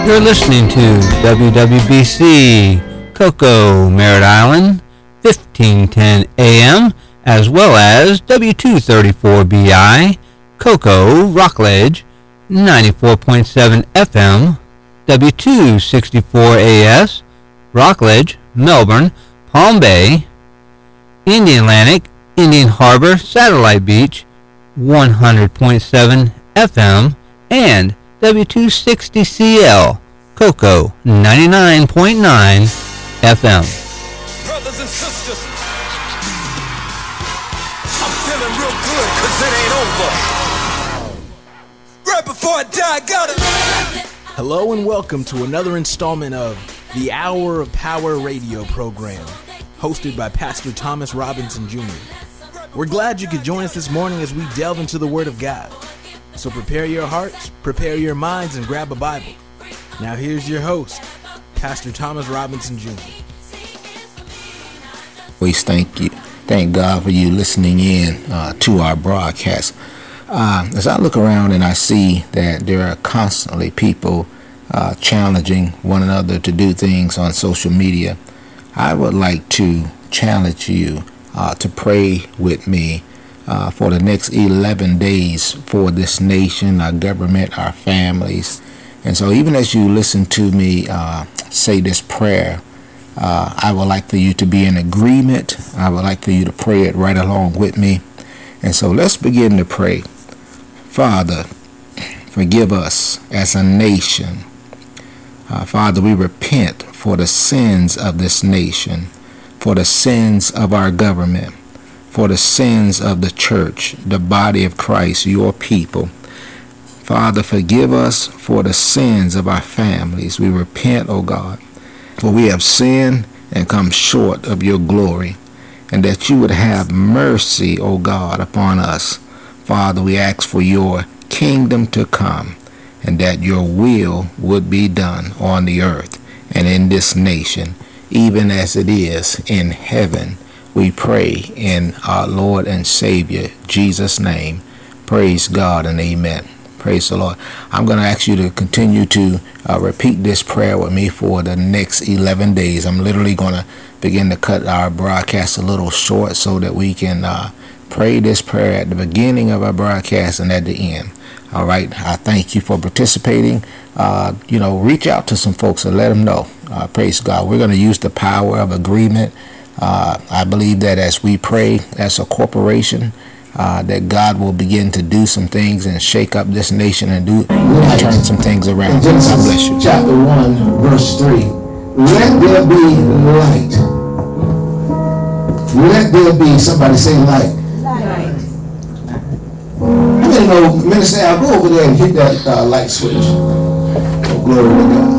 You're listening to WWBC Cocoa, Merritt Island, 1510 AM, as well as W234BI Cocoa, Rockledge, 94.7 FM, W264AS, Rockledge, Melbourne, Palm Bay, Indian Atlantic, Indian Harbor, Satellite Beach, 100.7 FM, and W260CL, Cocoa, 99.9 FM. Brothers and sisters, I'm feeling real good because it ain't over. Right before I die, I gotta... Hello and welcome to another installment of the Hour of Power radio program, hosted by Pastor Thomas Robinson Jr. We're glad you could join us this morning as we delve into the Word of God. So prepare your hearts, prepare your minds, and grab a Bible. Now here's your host, Pastor Thomas Robinson Jr. We thank God for you listening in to our broadcast. As I look around and I see that there are constantly people challenging one another to do things on social media, I would like to challenge you to pray with me for the next 11 days for this nation, our government, our families. And so even as you listen to me say this prayer, I would like for you to be in agreement. I would like for you to pray it right along with me. And so let's begin to pray. Father, forgive us as a nation. Father, we repent for the sins of this nation, for the sins of our government, for the sins of the church, the body of Christ, your people. Father, forgive us for the sins of our families. We repent, O God, for we have sinned and come short of your glory, and that you would have mercy, O God, upon us. Father, we ask for your kingdom to come, and that your will would be done on the earth and in this nation, even as it is in heaven. We pray in our Lord and Savior, Jesus' name. Praise God and amen. Praise the Lord. I'm going to ask you to continue to repeat this prayer with me for the next 11 days. I'm literally going to begin to cut our broadcast a little short so that we can pray this prayer at the beginning of our broadcast and at the end. All right. I thank you for participating. Reach out to some folks and let them know. Praise God. We're going to use the power of agreement. I believe that as we pray as a corporation, that God will begin to do some things and shake up this nation and turn some things around. Genesis, God bless you. Chapter 1, verse 3. Let there be light. Let there be, somebody say light. Light. How many know, Minister Al, go over there and hit that light switch. Oh, glory to God.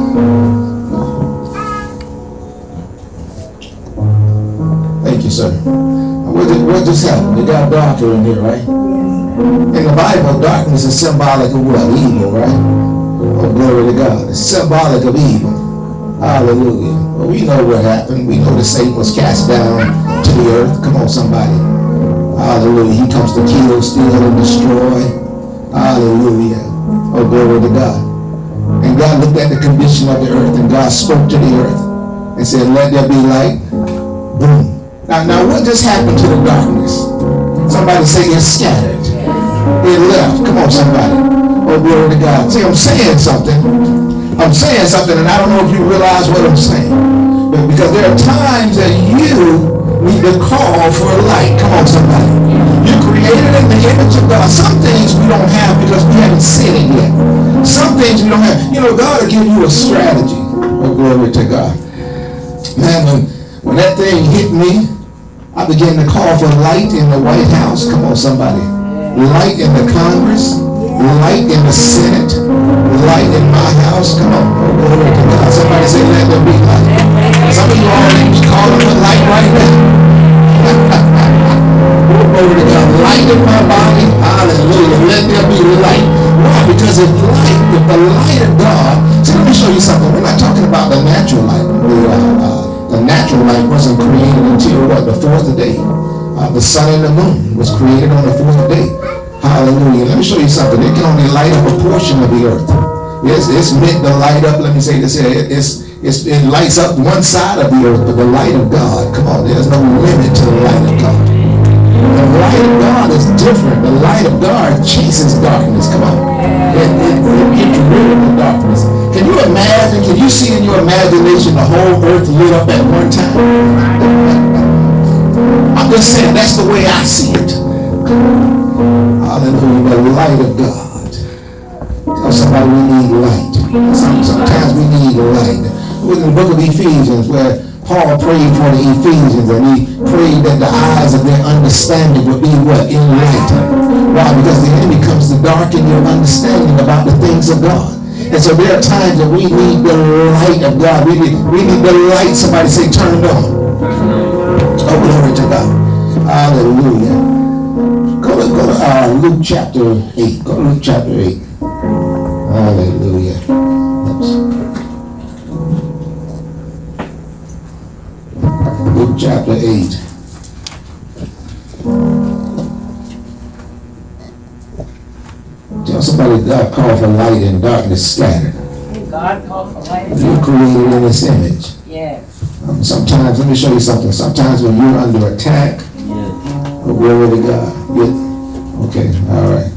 Thank you, sir. What just happened? It got darker in here, right? In the Bible, darkness is symbolic of what? Evil, right? Oh, glory to God. It's symbolic of evil. Hallelujah. Well, we know what happened. We know that Satan was cast down to the earth. Come on, somebody. Hallelujah. He comes to kill, steal, and destroy. Hallelujah. Oh, glory to God. And God looked at the condition of the earth, and God spoke to the earth and said, let there be light. Boom. Now what just happened to the darkness? Somebody say it's scattered. It left. Come on, somebody. Oh, glory to God. See, I'm saying something, and I don't know if you realize what I'm saying. But because there are times that you need to call for light. Come on, somebody. You're created in the image of God. Some things we don't have because we haven't seen it yet. Some things we don't have. God will give you a strategy. Oh, glory to God. Man, when that thing hit me, I began to call for light in the White House. Come on, somebody. Light in the Congress. Light in the Senate. Light in my house. Come on. Oh, glory to God. Somebody say, let there be light. Some of you already calling for light right now. Glory to God. Light in my body. Hallelujah. Let there be light. Why? Because if the light of God. See, let me show you something. We're not talking about the natural light. The natural light wasn't created until what? The fourth day. The sun and the moon was created on the fourth day. Hallelujah. Let me show you something. It can only light up a portion of the earth. It's meant to light up. Let me say this here. It lights up one side of the earth, but the light of God, come on, there's no limit to the light of God. The light of God is different. The light of God chases darkness. Come on. It gets rid of the darkness. Can you imagine? Can you see in your imagination the whole earth lit up at one time? I'm just saying that's the way I see it. Hallelujah. The light of God. Tell somebody we need light. Sometimes we need light. It was in the book of Ephesians where Paul prayed for the Ephesians, and he prayed that the eyes of their understanding would be what? Enlightened. Why? Because the enemy comes to darken your understanding about the things of God. And so there are times that we need the light of God. We need the light. Somebody say, turn it on. Oh, glory to God. Hallelujah. Go to Luke chapter 8. Go to Luke chapter 8. Hallelujah. Luke chapter 8. Tell somebody God called for light and darkness scattered. God called for light and You're darkness. created in His image. Yes. Sometimes, let me show you something. Sometimes when you're under attack, oh, glory to God. Okay, all right.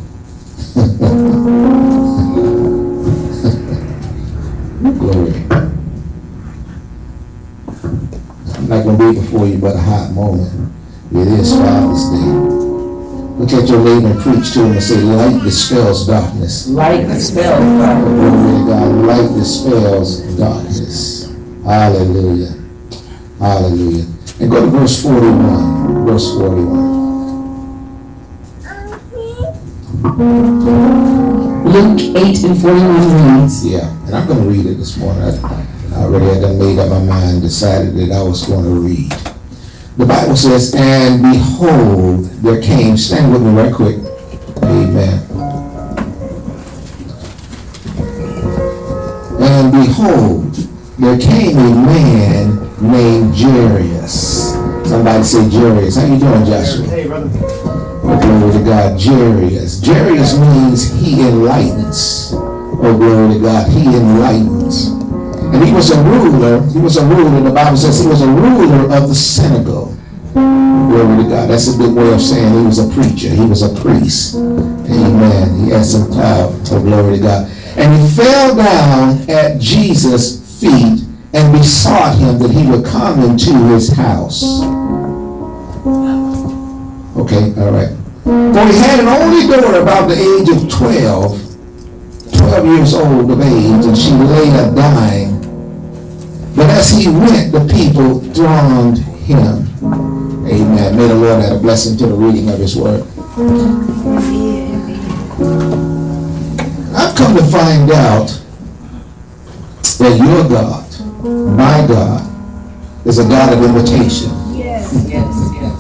Glory. I'm not going to be before you but a hot moment. It is Father's Day. Look at your neighbor and preach to him and say, light dispels darkness. Light dispels darkness. Glory to God. Light dispels darkness. Hallelujah. Hallelujah. And go to verse 41. Verse 41. Luke 8 and 41 reads. Yeah, and I'm going to read it this morning. I already had done made up my mind, decided that I was going to read. The Bible says, and behold, there came, stand with me right quick. Amen. And behold, there came a man named Jairus. Somebody say Jairus. How you doing, Joshua? Hey, brother. Oh, glory to God. Jairus. Jairus means he enlightens. Oh, glory to God. He enlightens. And he was a ruler. The Bible says he was a ruler of the synagogue. Glory to God. That's a good way of saying he was a preacher. He was a priest. Amen. He had some clout. Oh, glory to God. And he fell down at Jesus' feet and besought him that he would come into his house. Okay, all right. For he had an only daughter about the age of 12 years old of age, and she lay a dying. But as he went, the people thronged him. Amen. May the Lord add a blessing to the reading of his word. I've come to find out that your God, my God, is a God of invitation. Yes, yes, yes.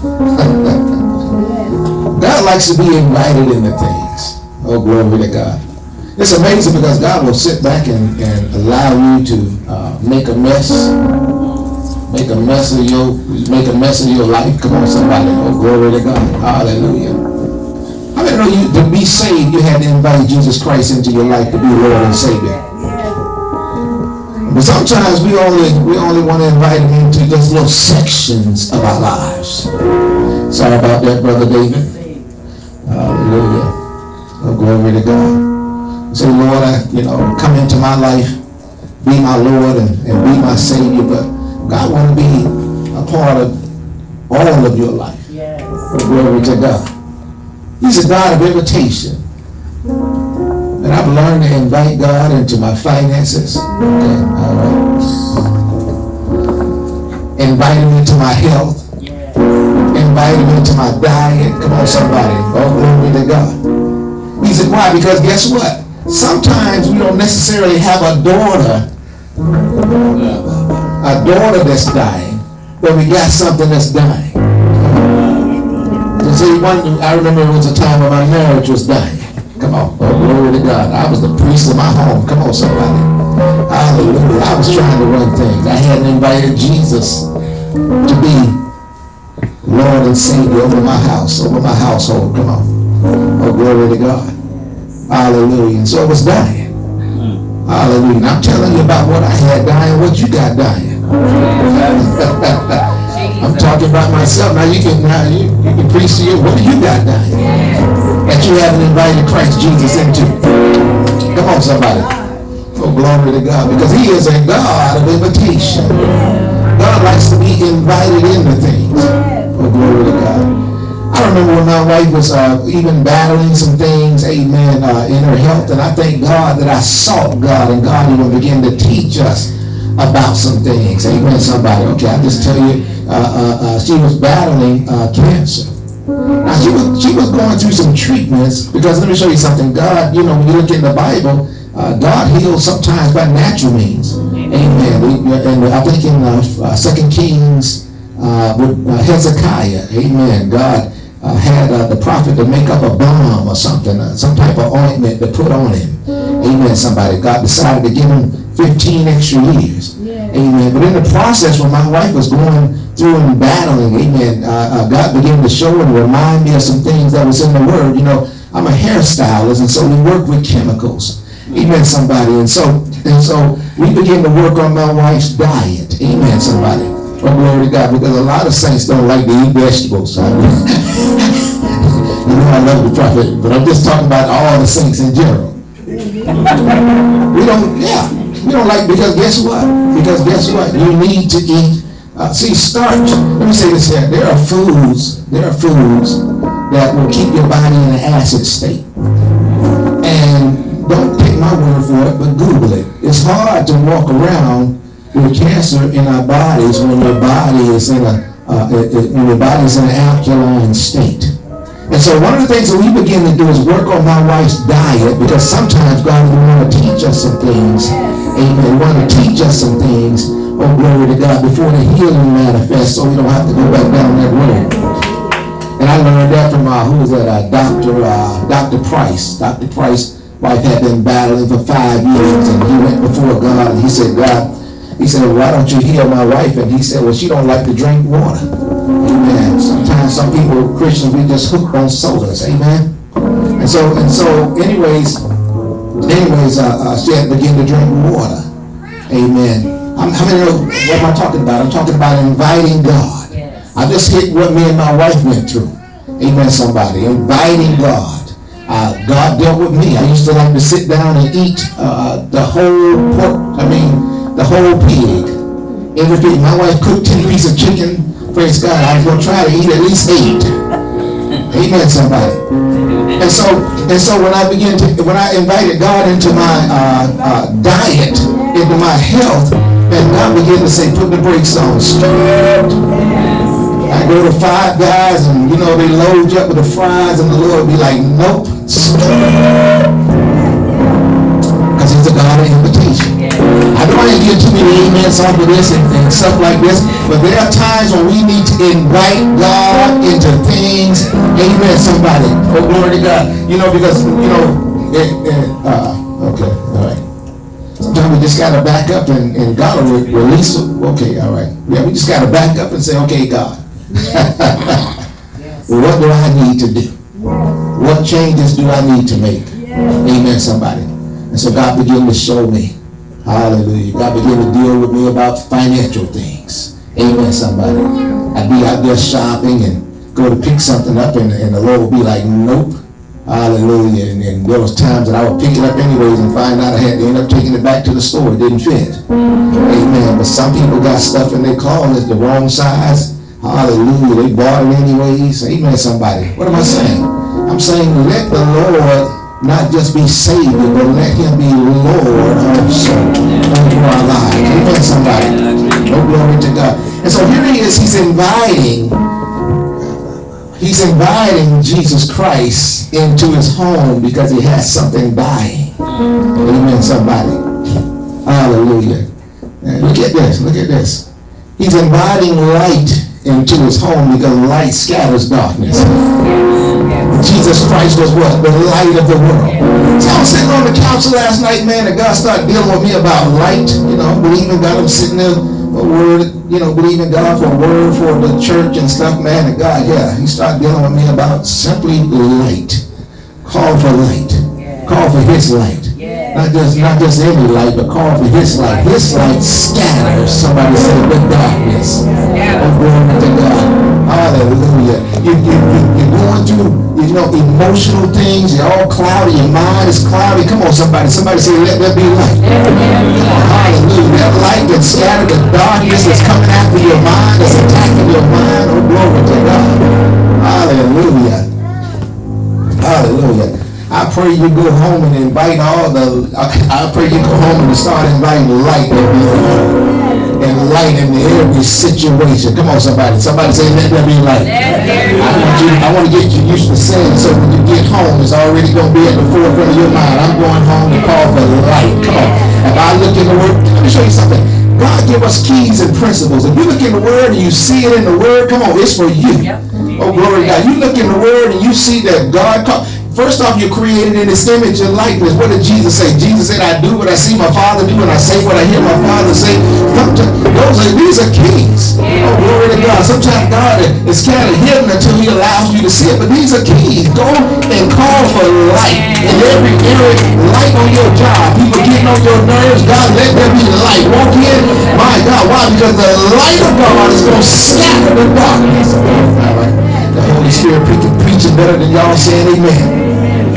God likes to be invited into things. Oh, glory to God. It's amazing because God will sit back and allow you to make a mess of your life. Come on, somebody. Oh, glory to God. Hallelujah. How many know you to be saved, you had to invite Jesus Christ into your life to be Lord and Savior? But sometimes we only want to invite him into just little sections of our lives. Sorry about that, Brother David. Hallelujah. Oh, glory to God. Say, Lord, come into my life, be my Lord and be my Savior. But God wants to be a part of all of your life. Yes. Oh, glory to God. He's a God of invitation. And I've learned to invite God into my finances. Okay, all right. Invite him into my health. Yes. Invite him into my diet. Come on, somebody. Oh, glory to God. He said, why? Because guess what? Sometimes we don't necessarily have a daughter that's dying, but we got something that's dying. You see, I remember it was a time when my marriage was dying. Come on, oh, glory to God. I was the priest of my home. Come on, somebody. Hallelujah. I was trying to run things. I hadn't invited Jesus to be Lord and Savior over my house, over my household. Come on. Oh, glory to God. Hallelujah. And so it was dying. Hallelujah. And I'm telling you about what I had dying, what you got dying. I'm talking about myself. Now you can preach to you. What do you got dying that you haven't invited Christ Jesus into? Come on, somebody. Oh, glory to God. Because he is a God of invitation. God likes to be invited into things. Oh, glory to God. I remember when my wife was even battling some things, amen, in her health. And I thank God that I sought God, and God even began to teach us about some things. Amen, somebody. Okay, I'll just tell you, she was battling cancer. Now, she was going through some treatments, because let me show you something. God, you know, when you look in the Bible, God heals sometimes by natural means. Amen. And I think in 2 Kings with Hezekiah, amen, God had the prophet to make up a balm or something, some type of ointment to put on him. Amen, somebody. God decided to give him 15 extra years. Amen. But in the process, when my wife was going through and battling, amen, God began to show and remind me of some things that was in the Word. You know, I'm a hairstylist, and so we work with chemicals. Amen, somebody. And so we began to work on my wife's diet. Amen, somebody. Oh, glory to God, because a lot of saints don't like to eat vegetables. You know I love the prophet, but I'm just talking about all the saints in general. We don't like, because guess what? You need to eat. See, starch. Let me say this here. There are foods that will keep your body in an acid state. And don't take my word for it, but Google it. It's hard to walk around with cancer in our bodies when your body is in an alkaline state. And so one of the things that we begin to do is work on my wife's diet, because sometimes God will want to teach us some things. Amen. Want to teach us some things. Oh, glory to God, before the healing manifests, so we don't have to go back down that road. And I learned that from who was that? Dr. Price. Dr. Price's wife had been battling for 5 years, and he went before God and he said, God, he said, well, why don't you heal my wife? And he said, well, she don't like to drink water. Amen. Sometimes some people, Christians, we just hooked on sodas. Amen. And so anyways, she had to begin to drink water. Amen. How many know what am I talking about? I'm talking about inviting God. Yes. I just hit what me and my wife went through. Amen, somebody. Inviting God. God dealt with me. I used to like to sit down and eat the whole pork, the whole pig. Every pig. My wife cooked 10 pieces of chicken. Praise God. I was going to try to eat at least 8. Amen, somebody. And so when I invited God into my diet, into my health, and God began to say, put the brakes on. I go to Five Guys, and you know, they load you up with the fries, and the Lord be like, nope. Because he's a God of invitation. I don't want to get too many amens off of this and stuff like this, but there are times when we need to invite God into things. Amen, somebody. Oh, glory to God. You know, because, you know, okay, all right. Sometimes we just got to back up and God will release it. Okay, all right. Yeah, we just got to back up and say, okay, God. Well, what do I need to do? What changes do I need to make? Amen, somebody. And so God began to show me. Hallelujah. God began to deal with me about financial things. Amen, somebody. I'd be out there shopping and go to pick something up, and the Lord would be like, nope. Hallelujah. And there was times that I would pick it up anyways and find out I had to end up taking it back to the store. It didn't fit. Amen. But some people got stuff in their closet the wrong size. Hallelujah. They bought it anyways. Amen, somebody. What am I saying? I'm saying let the Lord not just be Savior, but let him be Lord also over our lives. Amen, somebody. No glory to God. And so here he is. He's inviting Jesus Christ into his home because he has something dying. Amen, somebody. Hallelujah. And look at this. Look at this. He's inviting light into his home because light scatters darkness. Jesus Christ was what? The light of the world. So I was sitting on the couch last night, man, and God started dealing with me about light. You know, believing God. I'm sitting there, a word, you know, believing God for a word for the church and stuff, man. And God, yeah, he started dealing with me about simply light. Call for light. Call for his light. Not just any light, but call for his light. His light scatters. Somebody say the darkness. Oh, glory to God. Hallelujah. You're going through, emotional things. You're all cloudy. Your mind is cloudy. Come on, somebody. Somebody say, let there be light. Come on, hallelujah. That light can scatter the darkness that's coming after your mind, that's attacking your mind. Oh, glory to God. Hallelujah. Hallelujah. I pray you go home and invite I pray you go home and start inviting light in your home and light in every situation. Come on, somebody. Somebody say, let there be light. I want to get you used to saying so when you get home, it's already going to be at the forefront of your mind. I'm going home to call for light. Come on. If I look in the Word, let me show you something. God give us keys and principles. If you look in the Word and you see it in the Word, come on, it's for you. Oh, glory to God. You look in the Word and you see that God called. First off, you're created in his image and likeness. What did Jesus say? Jesus said, I do what I see my Father do, and I say what I hear my Father say. These are keys. Oh, glory to God. Sometimes God is kind of hidden until he allows you to see it, but these are keys. Go and call for light in every area. Light on your job. People getting on your nerves. God, let there be light. Walk in. My God. Why? Because the light of God is going to scatter the darkness. All right. The Holy Spirit preaching better than y'all saying amen.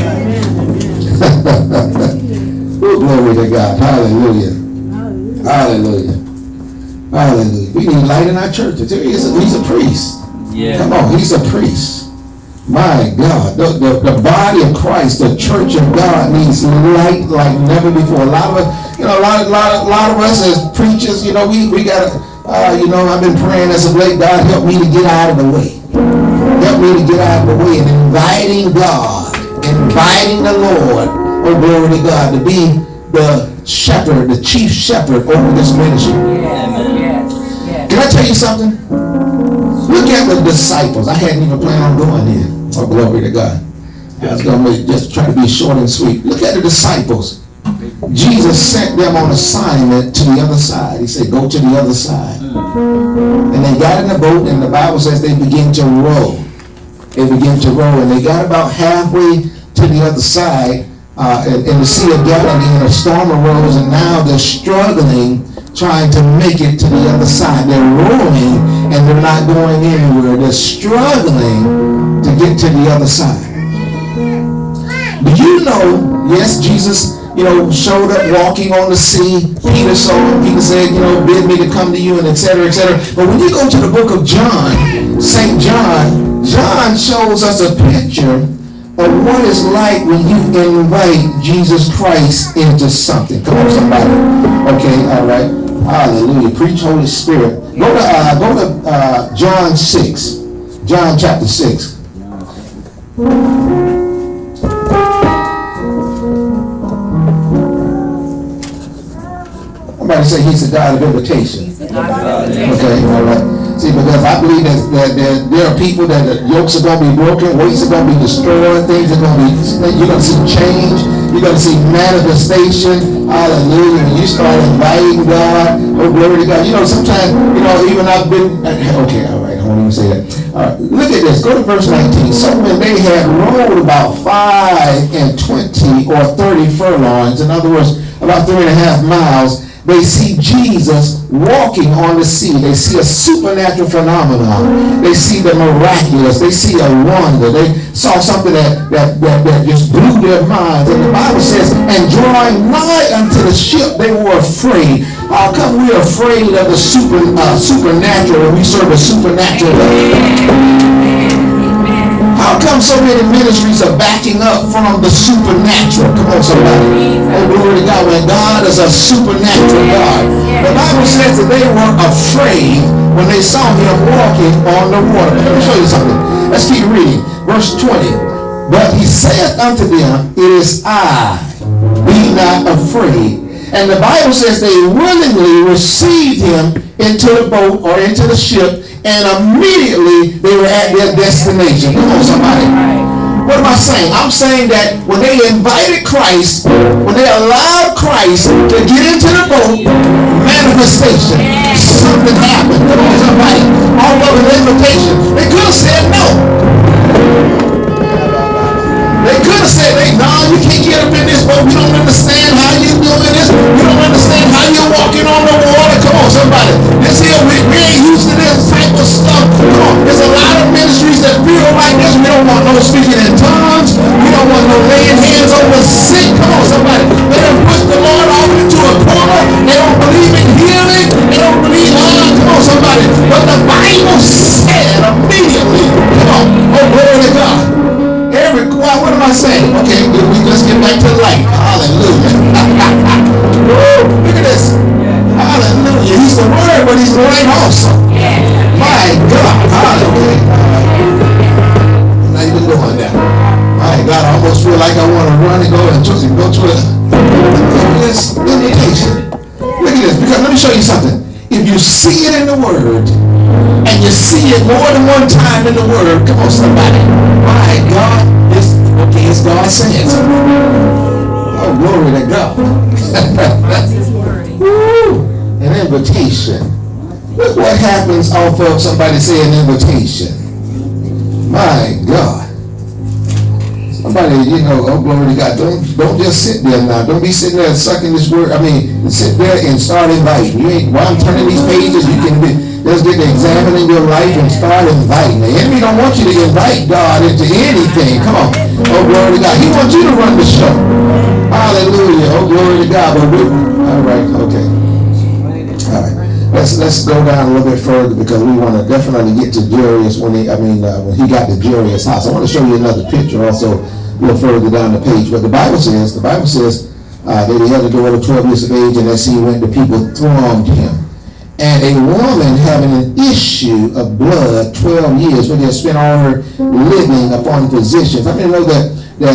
Oh, glory to God. Hallelujah. Hallelujah. Hallelujah. We need light in our church. He's a priest. Yeah. Come on, he's a priest. My God. The body of Christ, the church of God needs light like never before. A lot of us as preachers, we got to, I've been praying as of late, God help me to get out of the way. Help me to get out of the way and inviting God, inviting the Lord, oh glory to God, to be the shepherd, the chief shepherd over this ministry. Yes. Can I tell you something? Look at the disciples. I hadn't even planned on going here. Oh glory to God. I was going to just try to be short and sweet. Look at the disciples. Jesus sent them on assignment to the other side. He said, go to the other side. And they got in the boat, and the Bible says they began to row. They began to row, and they got about halfway to the other side in the Sea of Galilee, and a storm arose, and now they're struggling, trying to make it to the other side. They're rowing, and they're not going anywhere. They're struggling to get to the other side. Do you know, yes, Jesus showed up walking on the sea. Peter saw him. Peter said, bid me to come to you, and etc., etc. But when you go to the book of John, St. John, John shows us a picture of what it's like when you invite Jesus Christ into something. Come on, somebody. Okay, all right. Hallelujah. Preach, Holy Spirit. Go to John 6. John chapter 6. Somebody say he's a God of invitation. Okay, all right. See, because I believe that there are people that the yokes are going to be broken, weights are going to be destroyed, things are going to be, you're going to see change, you're going to see manifestation. Hallelujah. And you start inviting God. Oh, glory to God. Sometimes, even I've been, okay, all right, I won't even say that. All right, look at this. Go to verse 19. So when they had rowed about 5 and 20 or 30 furlongs, in other words, about 3.5 miles, they see Jesus walking on the sea. They see a supernatural phenomenon. They see the miraculous. They see a wonder. They saw something that just blew their minds. And the Bible says, and drawing nigh unto the ship, they were afraid. How come we're afraid of the supernatural when we serve a supernatural God? How come so many ministries are backing up from the supernatural? Come on, somebody. Oh, glory to God. When God is a supernatural God. The Bible says that they were afraid when they saw him walking on the water. Let me show you something. Let's keep reading. Verse 20. But he saith unto them, it is I. Be not afraid. And the Bible says they willingly received him into the boat or into the ship, and immediately they were at their destination. Come on, somebody. What am I saying? I'm saying that when they invited Christ, when they allowed Christ to get into the boat, manifestation, something happened. Come on, somebody. All of an invitation. They could have said no. They could have said, no, you can't get up in this boat. We don't understand how you're doing this. We don't understand how you're walking on the water. Come on, somebody. This here, we ain't used to this type of stuff. Come on. There's a lot of ministries that feel like this. We don't want no speaking in tongues. We don't want no laying hands on the sick. Come on, somebody. They don't push the Lord off into a corner. They don't believe in healing. They don't believe, come on, somebody. But the Bible said immediately, come on, oh, glory to God. What am I saying? Okay, let's get back to the light. Hallelujah. Woo, look at this. Hallelujah. He's the word, but he's the light also. My God. Hallelujah. How you been doing now? My God, I almost feel like I want to run and go to it. This invitation. Look at this. Because let me show you something. If you see it in the word, and you see it more than one time in the word, come on, somebody. My God, it's God saying something. Oh, glory to God. Woo, an invitation. Look what happens off of somebody saying invitation. My God. Somebody, oh, glory to God. Don't just sit there now. Don't be sitting there sucking this word. I mean, sit there and start inviting. While I'm turning these pages, you can just get to examining your life and start inviting. The enemy don't want you to invite God into anything. Come on. Oh, glory to God. He wants you to run the show. Hallelujah. Oh, glory to God. But all right. Okay. All right. Let's go down a little bit further because we want to definitely get to Jairus when he got to Jairus' house. I want to show you another picture also a little further down the page. But the Bible says that he had a daughter 12 years of age, and as he went, the people thronged him. And a woman having an issue of blood 12 years, when they had spent all her living upon physicians. I mean, know that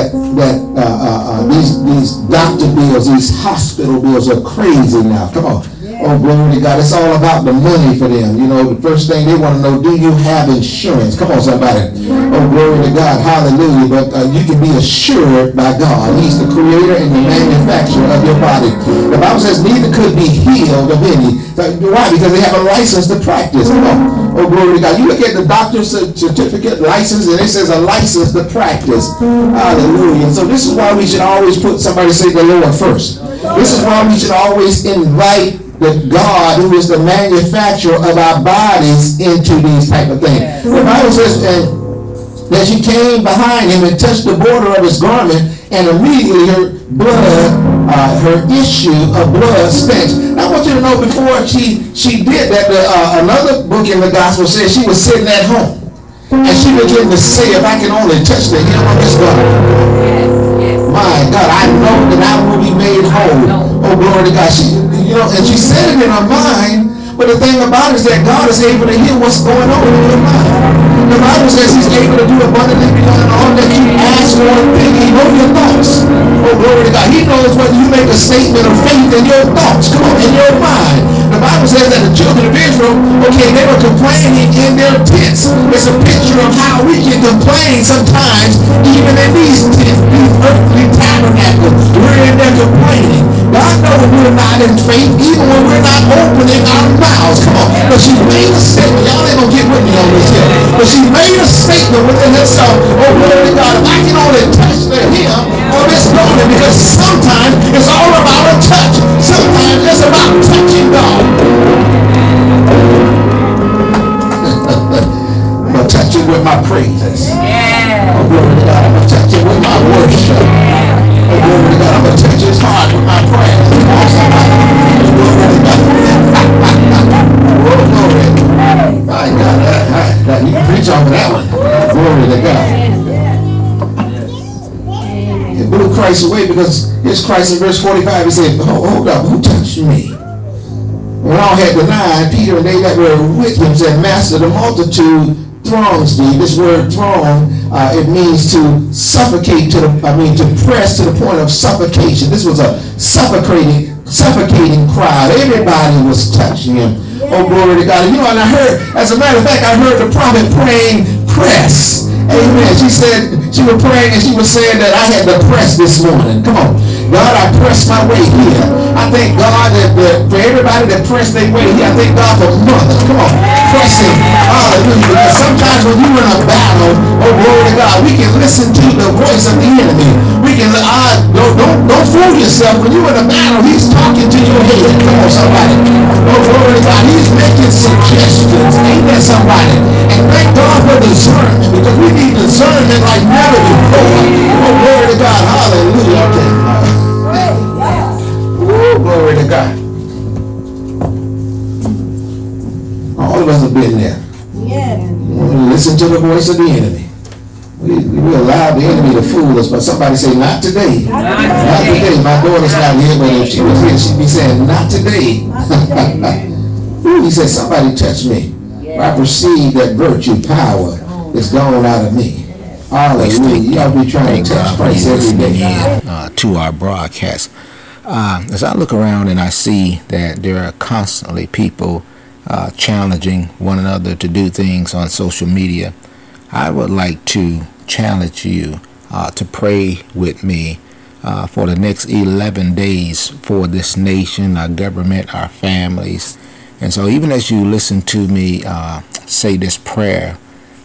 these doctor bills, these hospital bills are crazy now. Come on. Oh, glory to God. It's all about the money for them. The first thing they want to know, do you have insurance? Come on, somebody. Oh, glory to God. Hallelujah. But you can be assured by God. He's the creator and the manufacturer of your body. The Bible says neither could be healed of any. Why? Because they have a license to practice. Come on. Oh, glory to God. You look at the doctor's certificate license, and it says a license to practice. Hallelujah. So this is why we should always put somebody say the Lord first. This is why we should always invite the God who is the manufacturer of our bodies into these type of things. The Bible says that she came behind him and touched the border of his garment, and immediately her issue of blood stench. Now, I want you to know before she did that, another book in the gospel says she was sitting at home, and she began to say, if I can only touch the hem of his garment. My God, I know that I will be made whole. Oh, glory to God. And she said it in her mind, but the thing about it is that God is able to hear what's going on in your mind. The Bible says he's able to do abundantly beyond all that you ask or think. He knows your thoughts. Oh, glory to God. He knows whether you make a statement of faith in your thoughts. Come on, in your mind. The Bible says that the children of Israel, they were complaining in their tents. It's a picture of how we can complain sometimes, even in these tents, these earthly tabernacles. We're in there complaining. God knows we're not in faith, even when we're not opening our mouths. Come on. But she made a statement. Y'all ain't gonna get with me on this here. But she made a statement within herself. Oh, glory to God. If I can only touch the hem of this garment, because sometimes it's all about a touch. Sometimes it's about touching God. I'm gonna touch it with my praises. Oh, glory to God. I'm gonna touch it with my worship. Oh, glory to God. I'm gonna touch his heart with my prayers. Oh, somebody. Oh, glory to God. Oh, glory. My God. You can preach off of that one. Glory to God. It blew Christ away because here's Christ in verse 45. He said, hold up, who touched me? When all had denied, Peter and they that were with him said, Master, the multitude throngs thee. This word throng, it means to suffocate, to press to the point of suffocation. This was a suffocating crowd. Everybody was touching him. Oh, glory to God. And I heard, as a matter of fact, I heard the prophet praying, press. Amen. She said, she was praying and she was saying that I had to press this morning. Come on. God, I pressed my way here. I thank God that for everybody that pressed their way here, I thank God for mothers. Come on. pressing. Hallelujah. Because sometimes when you're in a battle, oh glory to God, we can listen to the voice of the enemy. We can, don't fool yourself. When you're in a battle, he's talking to your head. Come on, somebody. Oh glory to God. He's making suggestions. Amen, somebody. And thank God for discernment, because we need discernment like never before. Oh glory to God. Hallelujah. Okay. Oh, glory to God. All of us have been there. Yes. We listen to the voice of the enemy. We allow the enemy to fool us, but somebody say, not today. Not today. My daughter's not here, but if she was here, she'd be saying, not today. He said, somebody touch me. I perceive that virtue, power is gone out of me. Hallelujah. Y'all be trying to touch Christ every day. To our broadcast. As I look around and I see that there are constantly people challenging one another to do things on social media, I would like to challenge you to pray with me for the next 11 days for this nation, our government, our families. And so even as you listen to me say this prayer,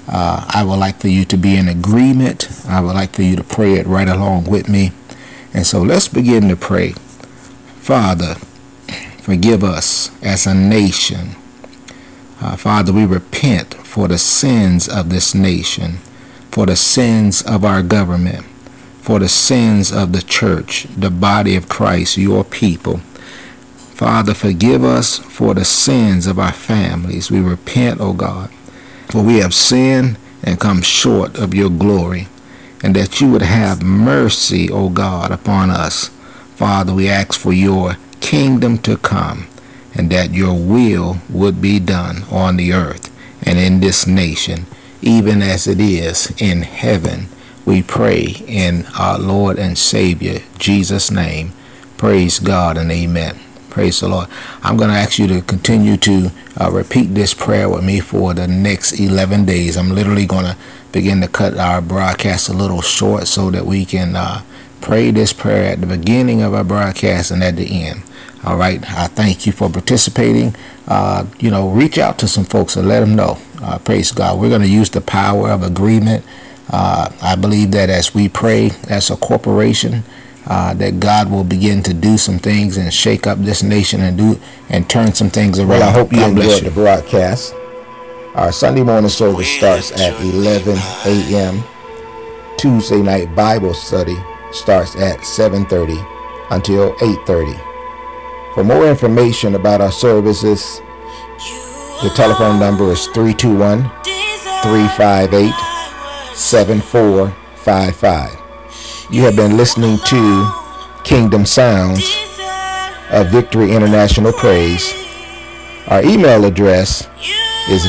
I would like for you to be in agreement. I would like for you to pray it right along with me. And so let's begin to pray. Father, forgive us as a nation. Father, we repent for the sins of this nation, for the sins of our government, for the sins of the church, the body of Christ, your people. Father, forgive us for the sins of our families. We repent, O God, for we have sinned and come short of your glory, and that you would have mercy, O God, upon us. Father, we ask for your kingdom to come, and that your will would be done on the earth and in this nation, even as it is in heaven. We pray in our Lord and Savior, Jesus' name. Praise God and amen. Praise the Lord. I'm going to ask you to continue to repeat this prayer with me for the next 11 days. I'm literally going to begin to cut our broadcast a little short so that we can pray this prayer at the beginning of our broadcast and at the end. All right. I thank you for participating. Reach out to some folks and let them know. Praise God. We're going to use the power of agreement. I believe that as we pray as a corporation, that God will begin to do some things and shake up this nation and turn some things around. Well, I hope you enjoyed the broadcast. Our Sunday morning service starts at 11 a.m. Tuesday night Bible study starts at 7:30 until 8:30. For more information about our services, the telephone number is 321-358-7455. You have been listening to Kingdom Sounds of Victory International Praise. Our email address is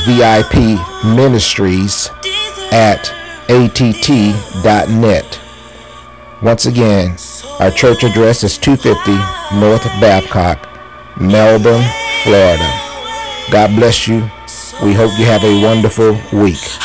vipministries@att.net. Once again, our church address is 250 North Babcock, Melbourne, Florida. God bless you. We hope you have a wonderful week.